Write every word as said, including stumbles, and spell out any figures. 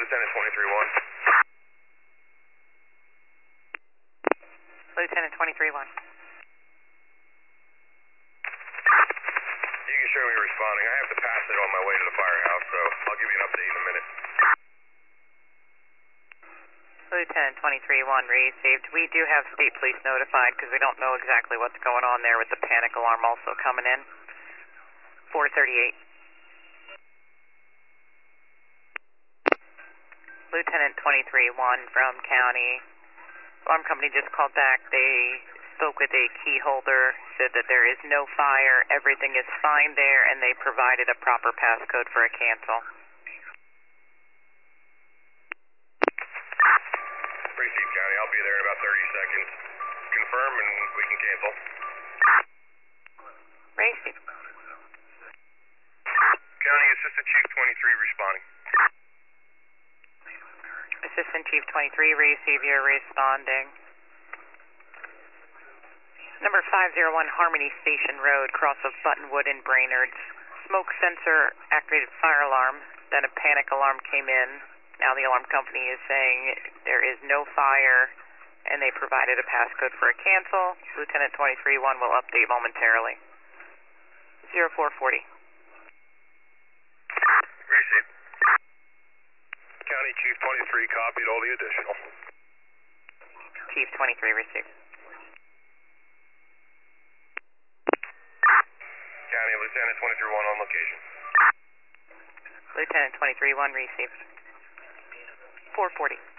Lieutenant twenty-three one. Lieutenant twenty-three one. You can show me responding. I have to pass it on my way to the firehouse, so I'll give you an update in a minute. Lieutenant twenty-three one received. We do have state police notified because we don't know exactly what's going on there with the panic alarm also coming in. four thirty-eight. Lieutenant twenty-three one from county. Alarm company just called back. They spoke with a key holder, said that there is no fire, everything is fine there, and they provided a proper passcode for a cancel. Received, County. I'll be there in about thirty seconds. Confirm and we can cancel. Received. County Assistant Chief twenty-three responding. Assistant Chief twenty-three, receive, you're responding. Number five oh one Harmony Station Road, cross of Buttonwood and Brainerd's. Smoke sensor activated fire alarm, then a panic alarm came in. Now the alarm company is saying there is no fire, and they provided a passcode for a cancel. Lieutenant twenty-three one will update momentarily. zero four forty. Received. County Chief twenty-three copied all the additional. Chief twenty-three received. County Lieutenant twenty-three one on location. Lieutenant twenty-three one received. four forty.